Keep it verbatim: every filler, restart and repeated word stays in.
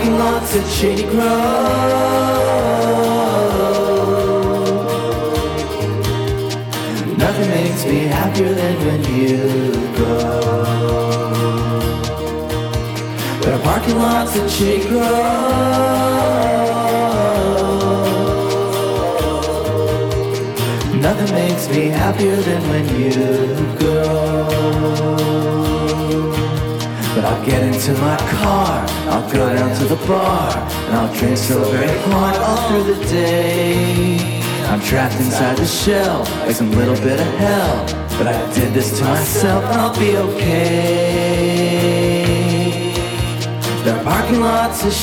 parking lots at Shady Grove. Nothing makes me happier than when you go. There are parking lots at Shady Grove. Nothing makes me happier than when you go. But I'll get into my car, I'll go down to the bar, and I'll drink so very hard all through the day. I'm trapped inside the shell, like some little bit of hell, but I did this to myself and I'll be okay. There are parking lots of